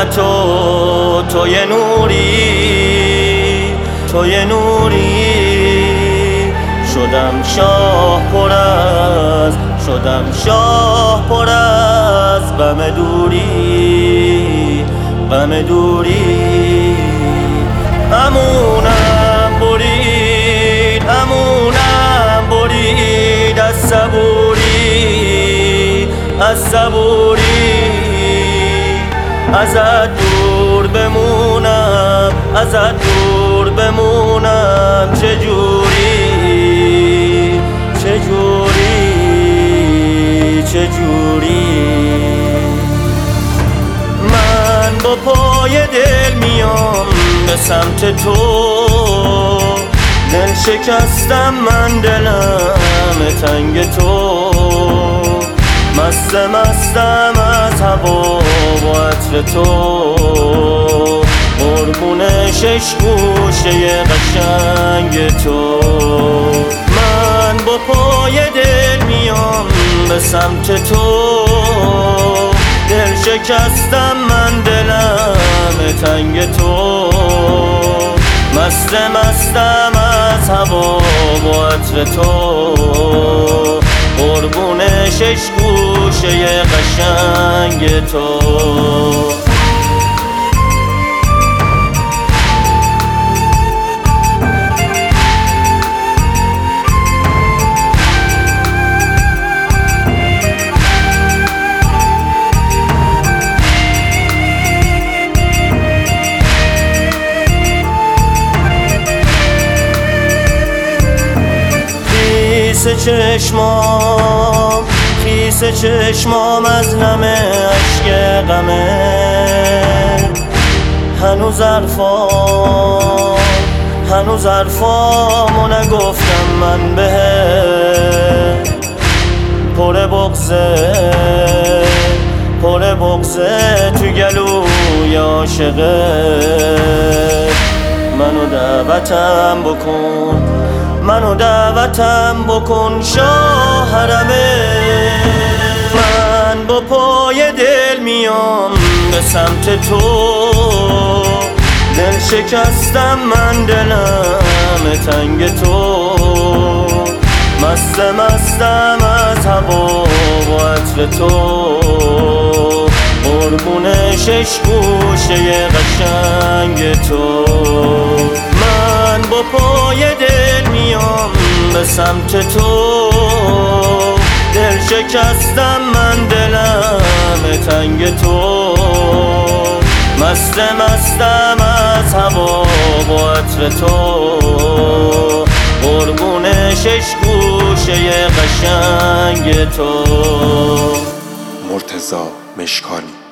توی نوری، توی نوری. شدم شاه پر از غم دوری، غم دوری. همونم برید از صبوری، از صبوری. ازت دور بمونم، ازت دور بمونم. چجوری، چجوری، چجوری. من با پای دل میام به سمت تو، دل شکستم من، دلم تنگ تو. مستم از هوا و عطر تو، قربون شش گوشه قشنگ تو. من با پای دل میام به سمت تو، دل شکستم من، دلم تنگ تو. مستم از هوا و عطر تو، قربون شش گوشه قشنگ تو. خیس چشمام از نم عشق غمه. هنوز حرفامو نگفتم من بهت. پر بغضه تو گلوی عاشقت. منو دعوتم بکن شاه حرمه. من با پای دل میام به سمت تو، دل شکستم من، دلم تنگ تو. مستم از هوا و عطر تو، قربون شش گوشه قشنگ تو. من با پای دل میام به سمت تو، دل شکستم من، دلم تنگ تو. مستم از هوا و عطر تو، قربون شش گوشه قشنگ تو. مرتضی مشکانی.